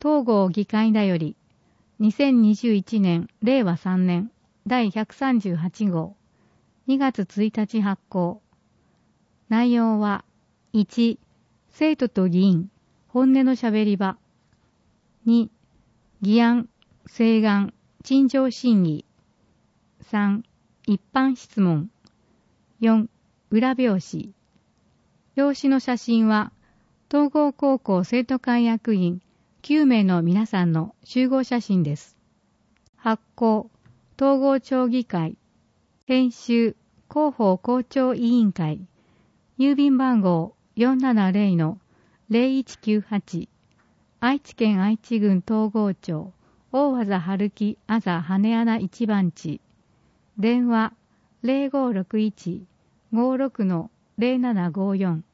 東郷議会だより、2021年令和3年第138号、2月1日発行。内容は、1、生徒と議員、本音のしゃべり場。2、議案、請願、陳情審議。3、一般質問。4、裏表紙。表紙の写真は、東郷高校生徒会役員9名の皆さんの集合写真です。発行、東郷町議会。編集、広報校長委員会。郵便番号470-0198。愛知県愛知郡東郷町。大和春木あざ羽穴一番地。電話0561-56-0754